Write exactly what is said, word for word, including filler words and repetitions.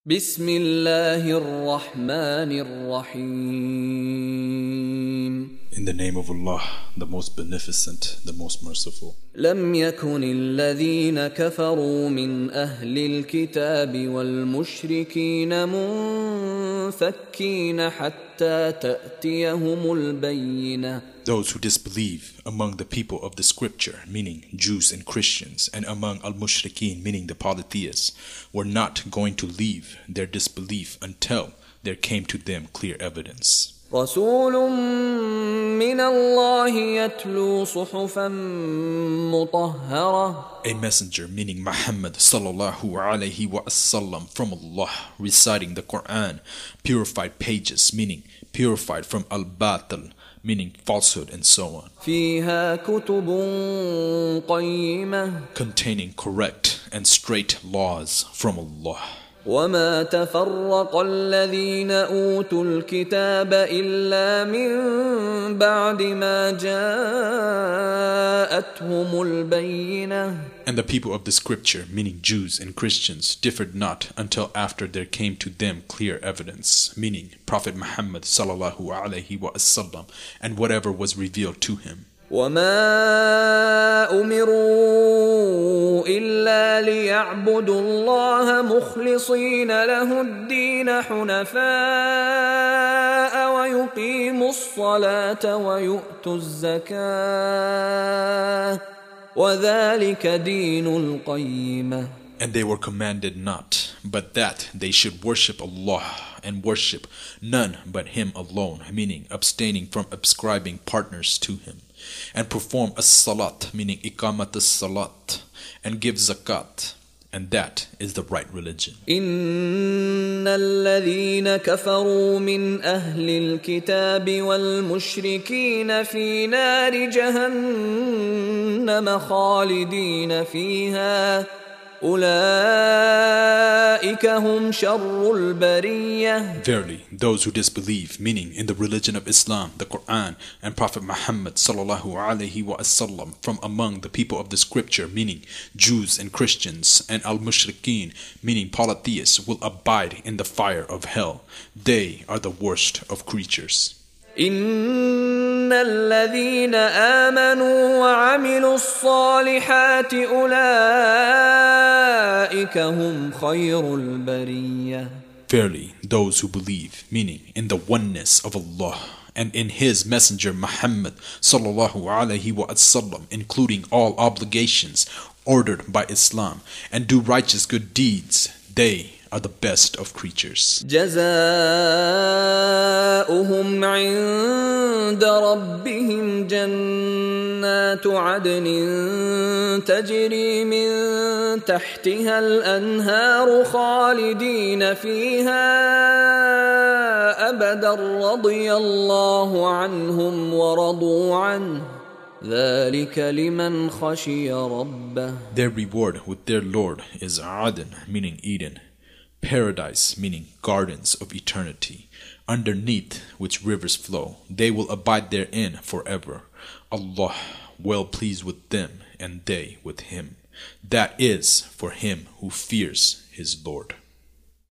بسم الله الرحمن الرحيم. In the name of Allah, the most beneficent, the most merciful. لم يكن الذين كفروا من أهل الكتاب والمشركين منفكين حتى تأتيهم البينة. Those who disbelieve among the people of the scripture, meaning Jews and Christians, and among al-mushrikeen, meaning the polytheists, were not going to leave their disbelief until there came to them clear evidence. رسول من الله يتلو صحفا مطهرة. A messenger, meaning Muhammad sallallahu alayhi wa sallam, from Allah, reciting the Quran, purified pages, meaning purified from al-batil, meaning falsehood, and so on. فيها كتب قيمة. Containing correct and straight laws from Allah. وما تفرق الذين أوتوا الكتاب إلا من بعد ما جاءتهم البينة. And the people of the scripture, meaning Jews and Christians, differed not until after there came to them clear evidence, meaning Prophet Muhammad sallallahu alayhi wa sallam, and whatever was revealed to him. وما أمروا إلا ليعبدوا الله مخلصين له الدين حنفاء ويقيموا الصلاة ويؤتوا الزكاة وذلك دين القيمة. And they were commanded not, but that they should worship Allah and worship none but Him alone, meaning abstaining from ascribing partners to Him, and perform as-salat, meaning iqamat as-salat, and give zakat, and that is the right religion. إن الذين كفروا من أهل الكتاب والمشركين في نار جهنم خالدين فيها أولئك هم شر البرية. Verily, those who disbelieve, meaning in the religion of Islam, the Quran, and Prophet Muhammad sallallahu alaihi wasallam, from among the people of the scripture, meaning Jews and Christians, and al-mushrikeen, meaning polytheists, will abide in the fire of hell. They are the worst of creatures. إن الذين آمنوا وعملوا الصالحات أولئك هم خير البرية. Verily, those who believe, meaning in the oneness of Allah and in His Messenger Muhammad sallallahu alaihi wasallam, including all obligations ordered by Islam, and do righteous good deeds, they are the best of creatures. جزاؤهم عند ربهم جنات عدن تجري من تحتها الأنهار خالدين فيها أبدا رضي الله عنهم ورضوا عنه ذلك لمن خشي ربه. Their reward with their Lord is Aden, meaning Eden, paradise, meaning gardens of eternity, underneath which rivers flow. They will abide therein forever. Allah well pleased with them, and they with Him. That is for him who fears his Lord.